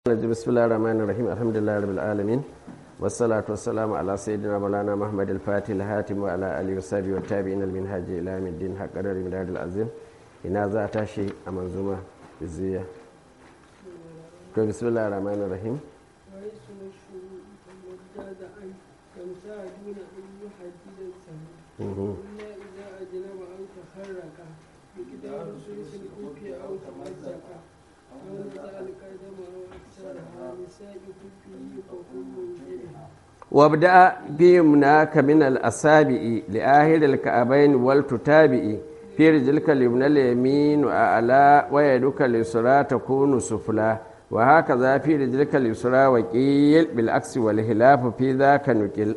بسم الله الرحمن الرحيم الحمد لله رب العالمين والصلاة والسلام على سيدنا مولانا محمد الفاتح الهاتم وعلى آله وصحبه والتابعين المنهج إلى يوم الدين حق قدر المداد العظيم إن ذا تاشي منظومة الزية بسم الله الرحمن الرحيم وابدأ بيمناك من الأصابع لآخر الكعبين والتتابع في رجلك اليمنى اليمين وأعلى ويدك اليسرى تكون سفلى وهكذا في رجلك اليسرى وقيل بالعكس والخلاف في ذاك نقل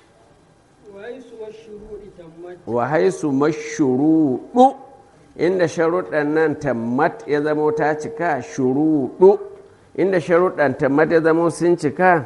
وحيث مشروط inda sharuɗan nan tammat ya zamo ta cika shuruɗu inda sharuɗan tammat ya zamo sun cika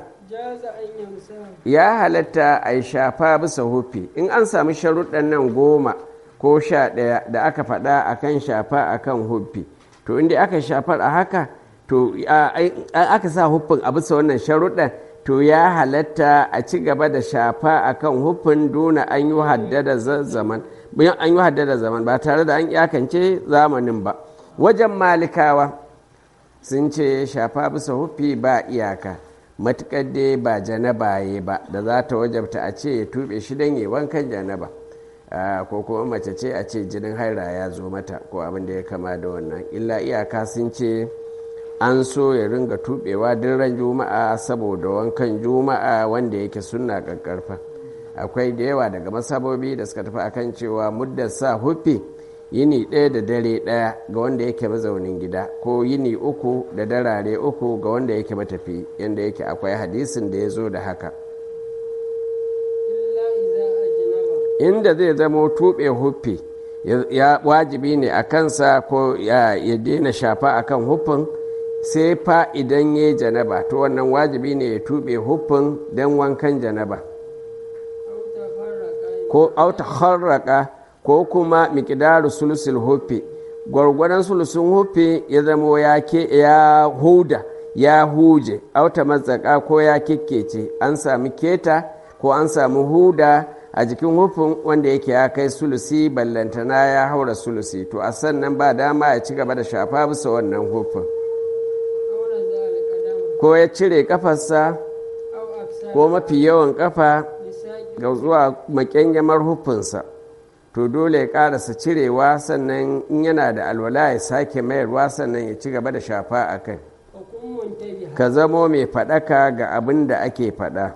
ya halatta a yi shafa bisa hufi in an sami sharuɗan nan 10 ko 11 da aka faɗa a kan shafa a kan hufi to inda aka shafar a haka to aka sa hufin a bisa wannan sharuɗan to ya halatta a ci gaba da shafa a kan hufin duna an yi haddada zaman bayan an yi haddada zaman ba tare da an iyakance zamanin ba wajen malikawa sun ce shafa bisa hufi ba iyaka matuƙar dai ba janabaye ba da za ta wajabta a ce ya tuɓe shi don yi wankan janaba ko kuma mace ce a ce jinin haira ya zo mata ko abin da ya kama da wannan illa iyaka sun ce an so ya ringa tuɓewa duk ran juma'a saboda wankan juma'a wanda yake sunna ƙarƙarfa akwai da yawa daga masabobi da suka tafi akan cewa muddar sa hufi yini ɗaya da dare ɗaya ga wanda yake mazaunin gida ko yini 3 da darare 3 ga wanda yake matafi yadda yake akwai hadisin da ya zo da haka inda zai zamo tuɓe hufi ya wajibi ne a kansa ko ya daina shafa akan hufin sai fa idan ya janaba to wannan wajibi ne ya tuɓe hufin don wankan janaba ko auta harraka ko kuma miƙidaru sulusul hufi gwargwadon sulusun hufi ya zamo ya huda ya huje auta matsaka ko ya kikkece an sami keta ko an sami huda a jikin hufin wanda yake ya kai sulusi ballantana ya haura sulusi to a sannan ba dama ya ci gaba da shafa bisa wannan hufin ko ya cire kafarsa ko mafi yawan kafa ga zuwa makyangyamar hufinsa to dole ya karasa cirewa sannan in yana da alwala ya sake mayarwa sannan ya ci gaba da shafa a kai ka zamo mai faɗaka ga abin da ake faɗa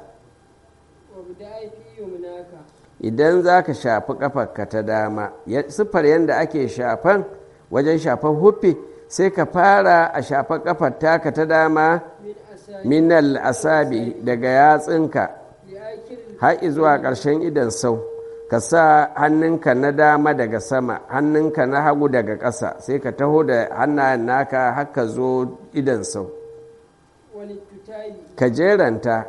idan za ka shafi ƙafarka ta dama siffar yadda ake shafan wajen shafan hufi sai ka fara a shafan ƙafar taka ta dama minal asabi daga yatsinka har zuwa ƙarshen idan sau ka sa hannunka na dama daga sama hannunka na hagu daga ƙasa sai ka taho da hannayen naka haka zo idan sau ka jeranta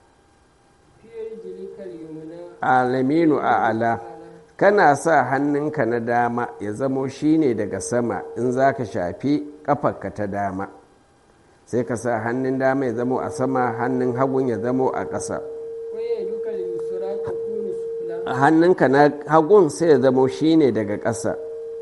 alaminu a ala kana sa hannunka na dama ya zamo shine daga sama in za ka shafi ƙafarka ta dama sai ka sa hannun dama ya zamo a sama hannun hagun ya zamo a ƙasa hannunka na hagun sai ya zamo shine daga ƙasa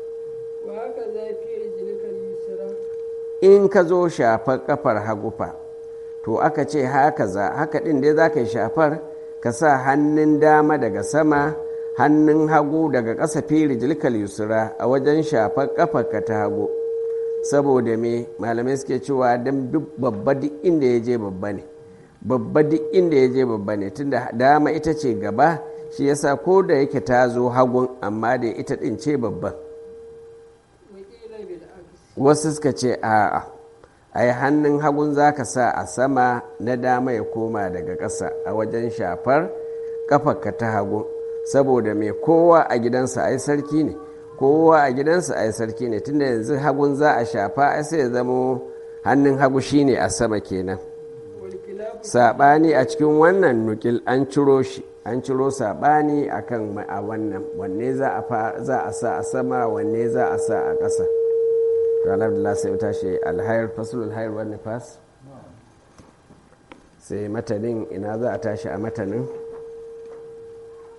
in ka zo shafar kafar hagufa to aka ce haka ɗin dai za ka yi shafar ka sa hannun dama daga sama hannun hagu daga ƙasa fi rijilkal yusra a wajen shafar kafarka ta hagu saboda me malamai suke cewa don duk babba duk inda ya je babba ne babba duk inda ya je babba ne tunda dama ita ce gaba shi yasa ko da yake ta zo hagun amma da ita din ce babban wasu suka ce a'a ai hannun hagun za ka sa a sama na dama ya koma daga ƙasa a wajen shafar kafarka ta hagu saboda mai kowa a gidansa ai sarki ne kowa a gidansa ai sarki ne tunda yanzu hagun za a shafa ai sai ya zamo hannun hagu shine a sama kenan saɓani a cikin wannan nukil an ciro shi an ciro saɓani a kan a wannan wanne za a sa a sama wanne za a sa a ƙasa to alhamdulillah sai mu tashi alhayar fasul alhayar wani fas sai matanin ina za a tashi a matanin